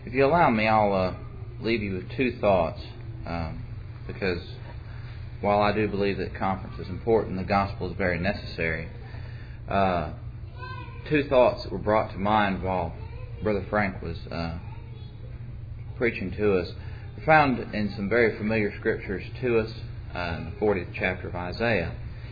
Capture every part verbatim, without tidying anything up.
If you allow me, I'll uh, leave you with two thoughts, um, because while I do believe that conference is important, the gospel is very necessary. Uh, two thoughts that were brought to mind while Brother Frank was uh, preaching to us are found in some very familiar scriptures to us uh, in the fortieth chapter of Isaiah.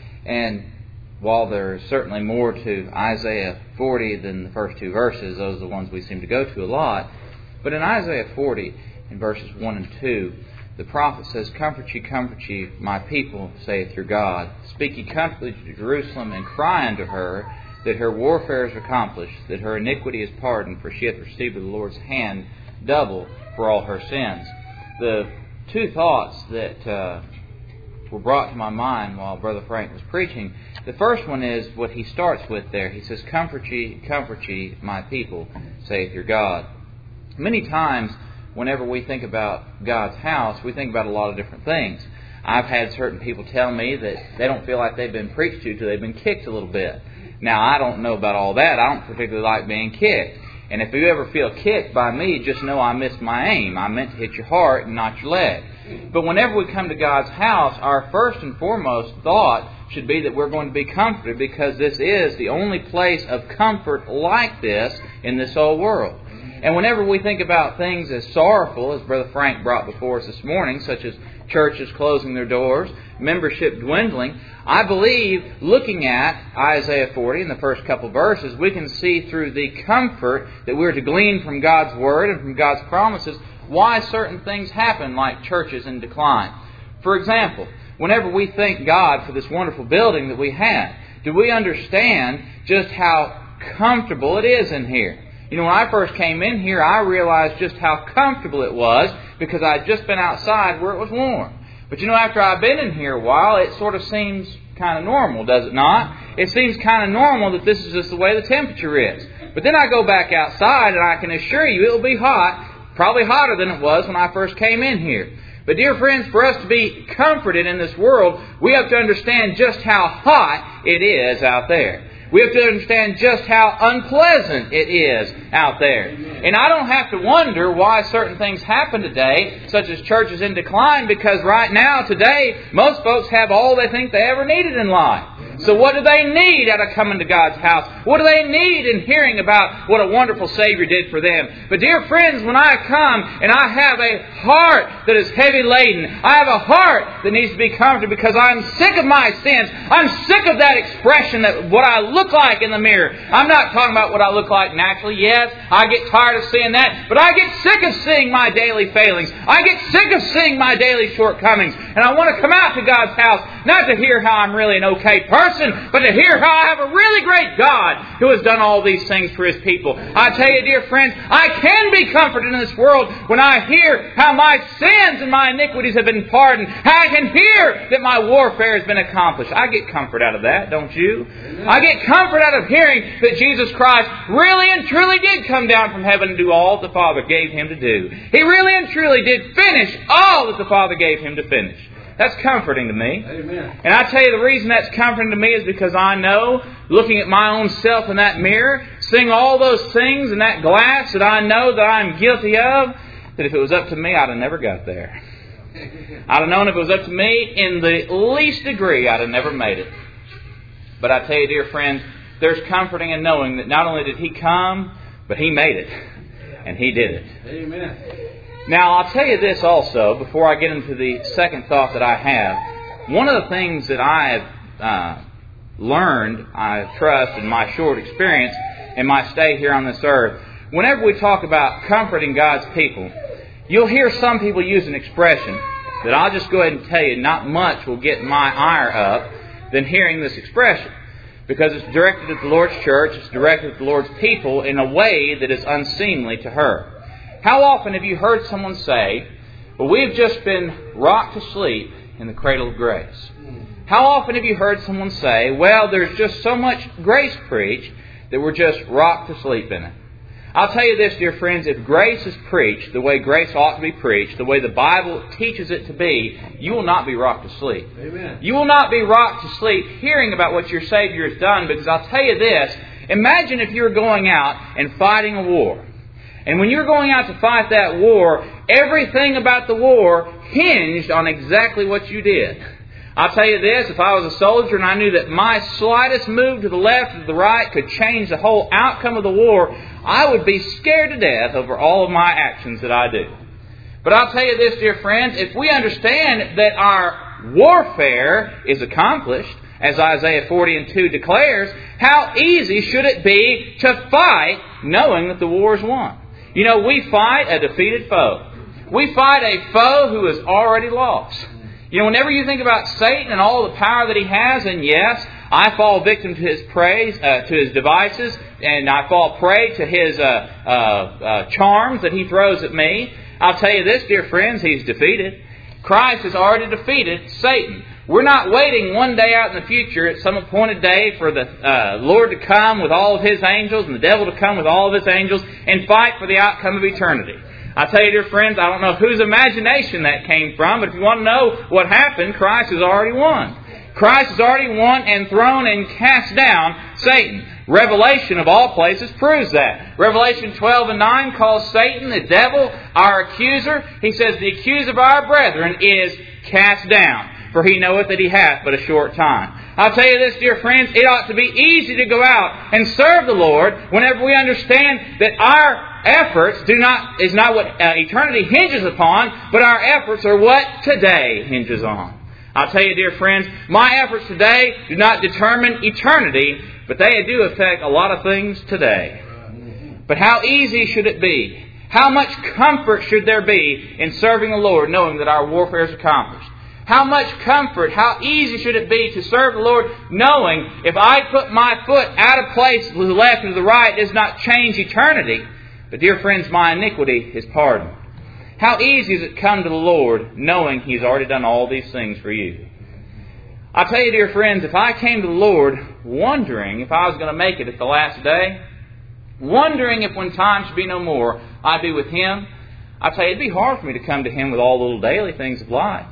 And while there's certainly more to Isaiah forty than the first two verses, those are the ones we seem to go to a lot. But in Isaiah forty, in verses one and two, the prophet says, "Comfort ye, comfort ye, my people, saith your God. Speak ye comfortably to Jerusalem, and cry unto her, that her warfare is accomplished, that her iniquity is pardoned, for she hath received of the Lord's hand double for all her sins." The two thoughts that uh, were brought to my mind while Brother Frank was preaching, the first one is what he starts with there. He says, "Comfort ye, comfort ye, my people, saith your God." Many times, whenever we think about God's house, we think about a lot of different things. I've had certain people tell me that they don't feel like they've been preached to till they've been kicked a little bit. Now, I don't know about all that. I don't particularly like being kicked. And if you ever feel kicked by me, just know I missed my aim. I meant to hit your heart and not your leg. But whenever we come to God's house, our first and foremost thought should be that we're going to be comforted, because this is the only place of comfort like this in this whole world. And whenever we think about things as sorrowful as Brother Frank brought before us this morning, such as churches closing their doors, membership dwindling, I believe looking at Isaiah forty in the first couple verses, we can see through the comfort that we're to glean from God's Word and from God's promises why certain things happen, like churches in decline. For example, whenever we thank God for this wonderful building that we have, do we understand just how comfortable it is in here? You know, when I first came in here, I realized just how comfortable it was because I'd just been outside where it was warm. But you know, after I've been in here a while, it sort of seems kind of normal, does it not? It seems kind of normal that this is just the way the temperature is. But then I go back outside and I can assure you it will be hot, probably hotter than it was when I first came in here. But dear friends, for us to be comforted in this world, we have to understand just how hot it is out there. We have to understand just how unpleasant it is out there. And I don't have to wonder why certain things happen today, such as churches in decline, because right now, today, most folks have all they think they ever needed in life. So what do they need out of coming to God's house? What do they need in hearing about what a wonderful Savior did for them? But dear friends, when I come and I have a heart that is heavy laden, I have a heart that needs to be comforted because I'm sick of my sins. I'm sick of that expression that what I look like in the mirror. I'm not talking about what I look like naturally. Yes, I get tired of seeing that, but I get sick of seeing my daily failings. I get sick of seeing my daily shortcomings. And I want to come out to God's house, not to hear how I'm really an okay person, but to hear how I have a really great God who has done all these things for His people. I tell you, dear friends, I can be comforted in this world when I hear how my sins and my iniquities have been pardoned. How I can hear that my warfare has been accomplished. I get comfort out of that, don't you? I get comfort out of hearing that Jesus Christ really and truly did come down from heaven and do all the Father gave Him to do. He really and truly did finish all that the Father gave Him to finish. That's comforting to me. Amen. And I tell you, the reason that's comforting to me is because I know, looking at my own self in that mirror, seeing all those things in that glass that I know that I'm guilty of, that if it was up to me, I'd have never got there. I'd have known if it was up to me, in the least degree, I'd have never made it. But I tell you, dear friends, there's comforting in knowing that not only did He come, but He made it. And He did it. Amen. Now, I'll tell you this also, before I get into the second thought that I have. One of the things that I have uh, learned, I trust, in my short experience, in my stay here on this earth, whenever we talk about comforting God's people, you'll hear some people use an expression that I'll just go ahead and tell you, not much will get my ire up than hearing this expression. Because it's directed at the Lord's church, it's directed at the Lord's people in a way that is unseemly to her. How often have you heard someone say, well, we've just been rocked to sleep in the cradle of grace? How often have you heard someone say, well, there's just so much grace preached that we're just rocked to sleep in it? I'll tell you this, dear friends, if grace is preached the way grace ought to be preached, the way the Bible teaches it to be, you will not be rocked to sleep. Amen. You will not be rocked to sleep hearing about what your Savior has done, because I'll tell you this, imagine if you were going out and fighting a war. And when you're going out to fight that war, everything about the war hinged on exactly what you did. I'll tell you this, if I was a soldier and I knew that my slightest move to the left or to the right could change the whole outcome of the war, I would be scared to death over all of my actions that I do. But I'll tell you this, dear friends, if we understand that our warfare is accomplished, as Isaiah forty and two declares, how easy should it be to fight knowing that the war is won? You know, we fight a defeated foe. We fight a foe who is already lost. You know, whenever you think about Satan and all the power that he has, and yes, I fall victim to his praise, uh, to his devices, and I fall prey to his uh, uh, uh, charms that he throws at me. I'll tell you this, dear friends, he's defeated. Christ has already defeated Satan. We're not waiting one day out in the future at some appointed day for the uh, Lord to come with all of His angels and the devil to come with all of his angels and fight for the outcome of eternity. I tell you, dear friends, I don't know whose imagination that came from, but if you want to know what happened, Christ has already won. Christ has already won and thrown and cast down Satan. Revelation, of all places, proves that. Revelation twelve and nine calls Satan, the devil, our accuser. He says, the accuser of our brethren is cast down, for he knoweth that he hath but a short time. I'll tell you this, dear friends, it ought to be easy to go out and serve the Lord whenever we understand that our efforts do not is not what uh, eternity hinges upon, but our efforts are what today hinges on. I'll tell you, dear friends, my efforts today do not determine eternity, but they do affect a lot of things today. But how easy should it be? How much comfort should there be in serving the Lord, knowing that our warfare is accomplished? How much comfort, how easy should it be to serve the Lord, knowing if I put my foot out of place to the left or the right, it does not change eternity. But dear friends, my iniquity is pardoned. How easy is it to come to the Lord, knowing He's already done all these things for you? I tell you, dear friends, if I came to the Lord wondering if I was going to make it at the last day, wondering if when time should be no more, I'd be with Him, I tell you, it'd be hard for me to come to Him with all the little daily things of life.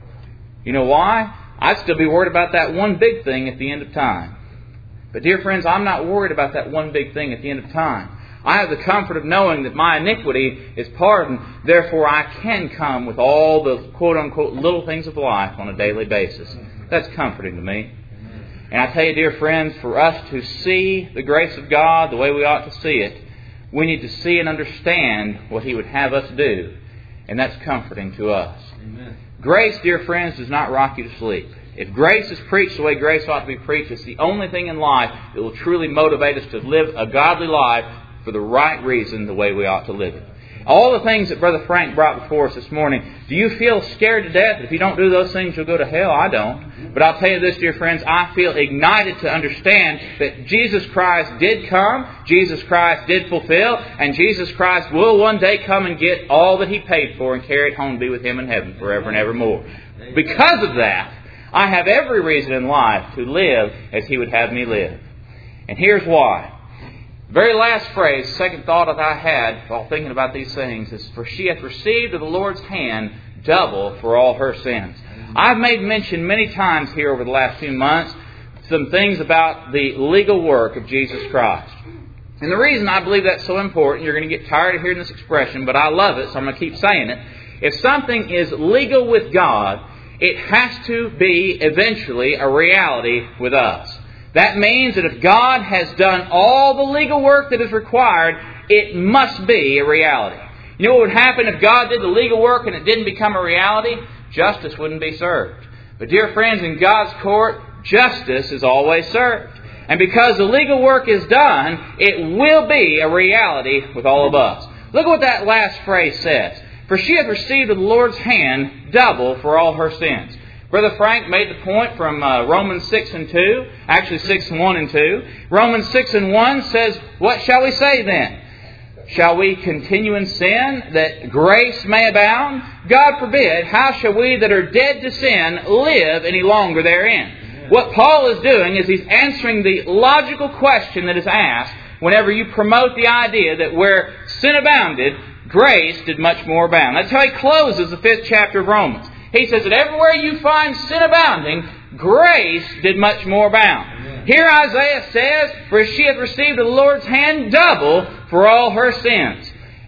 You know why? I'd still be worried about that one big thing at the end of time. But dear friends, I'm not worried about that one big thing at the end of time. I have the comfort of knowing that my iniquity is pardoned. Therefore, I can come with all the quote-unquote little things of life on a daily basis. That's comforting to me. And I tell you, dear friends, for us to see the grace of God the way we ought to see it, we need to see and understand what He would have us do. And that's comforting to us. Amen. Grace, dear friends, does not rock you to sleep. If grace is preached the way grace ought to be preached, it's the only thing in life that will truly motivate us to live a godly life for the right reason, the way we ought to live it. All the things that Brother Frank brought before us this morning, do you feel scared to death? If you don't do those things, you'll go to hell? I don't. But I'll tell you this, dear friends, I feel ignited to understand that Jesus Christ did come, Jesus Christ did fulfill, and Jesus Christ will one day come and get all that He paid for and carry it home to be with Him in heaven forever and evermore. Because of that, I have every reason in life to live as He would have me live. And here's why. Very last phrase, second thought that I had while thinking about these things is, for she hath received of the Lord's hand double for all her sins. I've made mention many times here over the last few months some things about the legal work of Jesus Christ. And the reason I believe that's so important, you're going to get tired of hearing this expression, but I love it, so I'm going to keep saying it. If something is legal with God, it has to be eventually a reality with us. That means that if God has done all the legal work that is required, it must be a reality. You know what would happen if God did the legal work and it didn't become a reality? Justice wouldn't be served. But dear friends, in God's court, justice is always served. And because the legal work is done, it will be a reality with all of us. Look at what that last phrase says. For she hath received of the Lord's hand double for all her sins. Brother Frank made the point from uh, Romans six and two, actually six and one and two. Romans six and one says, what shall we say then? Shall we continue in sin that grace may abound? God forbid. How shall we that are dead to sin live any longer therein? Amen. What Paul is doing is he's answering the logical question that is asked whenever you promote the idea that where sin abounded, grace did much more abound. That's how he closes the fifth chapter of Romans. He says that everywhere you find sin abounding, grace did much more abound. Amen. Here Isaiah says, for she hath received of the Lord's hand double for all her sins.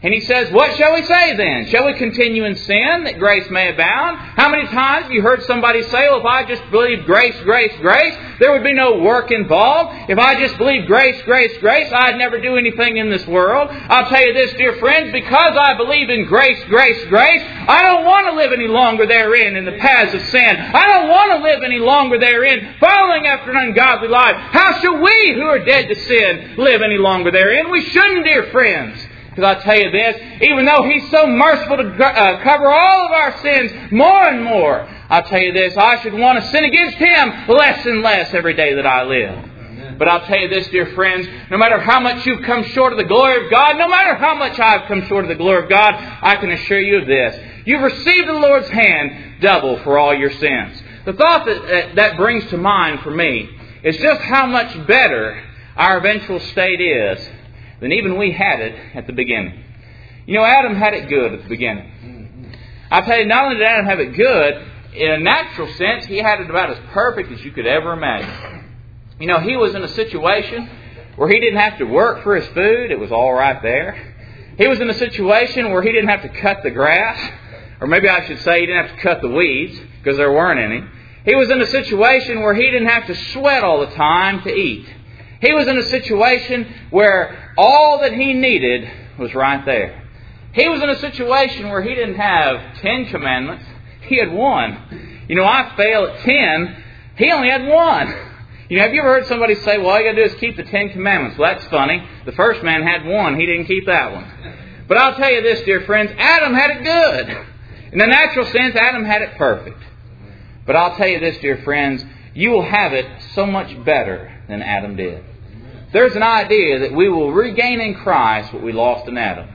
And he says, what shall we say then? Shall we continue in sin that grace may abound? How many times have you heard somebody say, well, if I just believed grace, grace, grace, there would be no work involved. If I just believed grace, grace, grace, I'd never do anything in this world. I'll tell you this, dear friends, because I believe in grace, grace, grace, I don't want to live any longer therein in the paths of sin. I don't want to live any longer therein following after an ungodly life. How shall we who are dead to sin live any longer therein? We shouldn't, dear friends. Because I'll tell you this, even though He's so merciful to uh, cover all of our sins more and more, I'll tell you this, I should want to sin against Him less and less every day that I live. Amen. But I'll tell you this, dear friends, no matter how much you've come short of the glory of God, no matter how much I've come short of the glory of God, I can assure you of this. You've received the Lord's hand double for all your sins. The thought that uh, that brings to mind for me is just how much better our eventual state is than even we had it at the beginning. You know, Adam had it good at the beginning. I tell you, not only did Adam have it good, in a natural sense, he had it about as perfect as you could ever imagine. You know, he was in a situation where he didn't have to work for his food. It was all right there. He was in a situation where he didn't have to cut the grass. Or maybe I should say he didn't have to cut the weeds, because there weren't any. He was in a situation where he didn't have to sweat all the time to eat. He was in a situation where all that he needed was right there. He was in a situation where he didn't have ten commandments. He had one. You know, I fail at ten. He only had one. You know, have you ever heard somebody say, well, all you got to do is keep the Ten Commandments? Well, that's funny. The first man had one. He didn't keep that one. But I'll tell you this, dear friends, Adam had it good. In the natural sense, Adam had it perfect. But I'll tell you this, dear friends, you will have it so much better than Adam did. There's an idea that we will regain in Christ what we lost in Adam.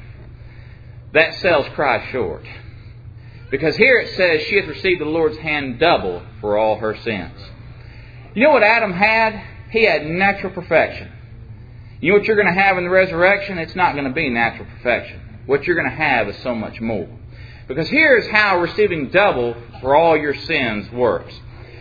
That sells Christ short. Because here it says, she hath received the Lord's hand double for all her sins. You know what Adam had? He had natural perfection. You know what you're going to have in the resurrection? It's not going to be natural perfection. What you're going to have is so much more. Because here's how receiving double for all your sins works.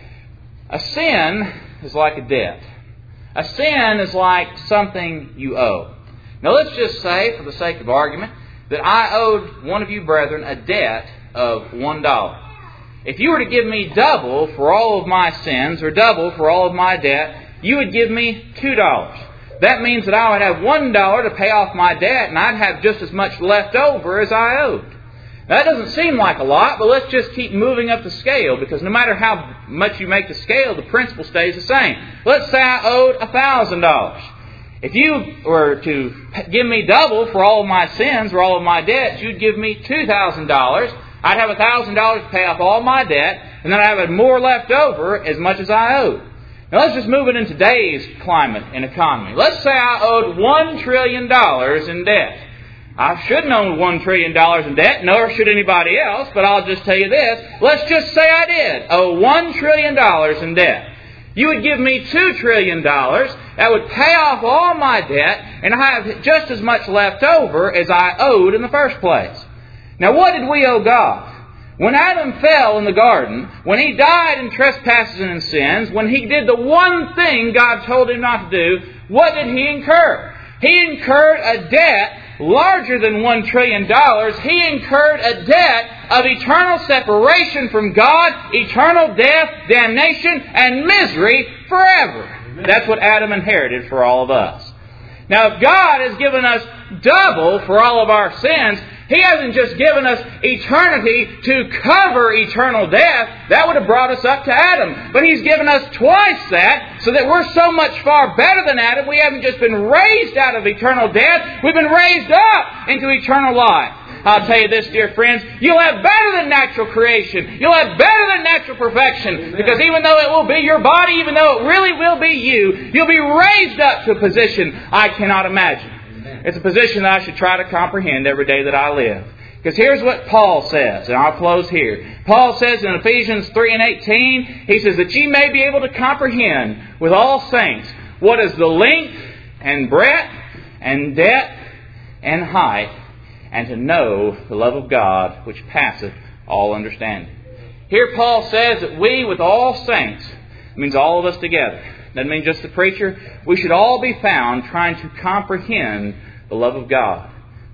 A sin is like a debt. A sin is like something you owe. Now let's just say, for the sake of argument, that I owed one of you brethren a debt of one dollar. If you were to give me double for all of my sins, or double for all of my debt, you would give me two dollars. That means that I would have one dollar to pay off my debt, and I'd have just as much left over as I owed. That doesn't seem like a lot, but let's just keep moving up the scale, because no matter how much you make the scale, the principle stays the same. Let's say I owed one thousand dollars. If you were to give me double for all of my sins or all of my debts, you'd give me two thousand dollars. I'd have one thousand dollars to pay off all my debt, and then I'd have more left over as much as I owed. Now let's just move it in today's climate and economy. Let's say I owed one trillion dollars in debt. I shouldn't own one trillion dollars in debt, nor should anybody else, but I'll just tell you this. Let's just say I did owe one trillion dollars in debt. You would give me two trillion dollars. That would pay off all my debt, and I have just as much left over as I owed in the first place. Now, what did we owe God? When Adam fell in the garden, when he died in trespasses and in sins, when he did the one thing God told him not to do, what did he incur? He incurred a debt larger than one trillion dollars. He incurred a debt of eternal separation from God, eternal death, damnation, and misery forever. Amen. That's what Adam inherited for all of us. Now, if God has given us double for all of our sins, He hasn't just given us eternity to cover eternal death. That would have brought us up to Adam. But He's given us twice that, so that we're so much far better than Adam. We haven't just been raised out of eternal death. We've been raised up into eternal life. I'll tell you this, dear friends, you'll have better than natural creation. You'll have better than natural perfection. Because even though it will be your body, even though it really will be you, you'll be raised up to a position I cannot imagine. It's a position that I should try to comprehend every day that I live. Because here's what Paul says, and I'll close here. Paul says in Ephesians three and eighteen, he says that ye may be able to comprehend with all saints what is the length and breadth and depth and height, and to know the love of God which passeth all understanding. Here Paul says that we with all saints, it means all of us together. Doesn't mean just the preacher. We should all be found trying to comprehend the love of God.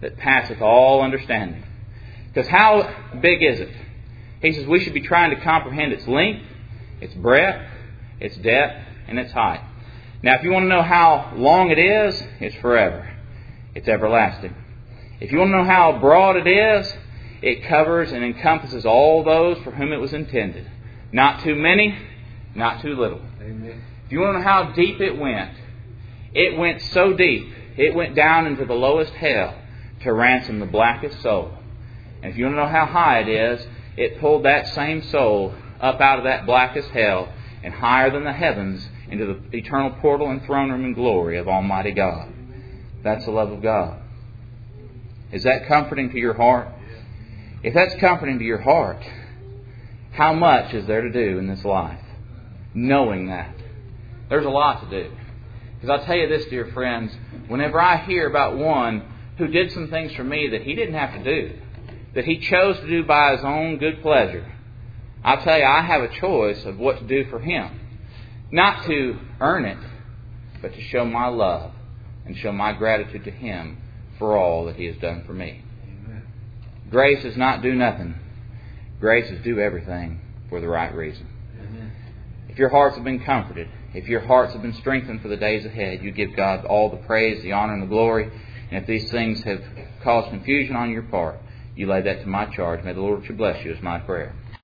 that passeth all understanding. Because how big is it? He says we should be trying to comprehend its length, its breadth, its depth, and its height. Now, if you want to know how long it is, it's forever. It's everlasting. If you want to know how broad it is, it covers and encompasses all those for whom it was intended. Not too many, not too little. Amen. If you want to know how deep it went, it went so deep, it went down into the lowest hell to ransom the blackest soul. And if you want to know how high it is, it pulled that same soul up out of that blackest hell and higher than the heavens into the eternal portal and throne room and glory of Almighty God. That's the love of God. Is that comforting to your heart? If that's comforting to your heart, how much is there to do in this life? Knowing that. There's a lot to do. Because I'll tell you this, dear friends, whenever I hear about one who did some things for me that he didn't have to do, that he chose to do by his own good pleasure, I'll tell you, I have a choice of what to do for him. Not to earn it, but to show my love and show my gratitude to him for all that he has done for me. Amen. Grace is not do nothing. Grace is do everything for the right reason. Amen. If your hearts have been comforted, if your hearts have been strengthened for the days ahead, you give God all the praise, the honor, and the glory. And if these things have caused confusion on your part, you lay that to my charge. May the Lord bless you is my prayer.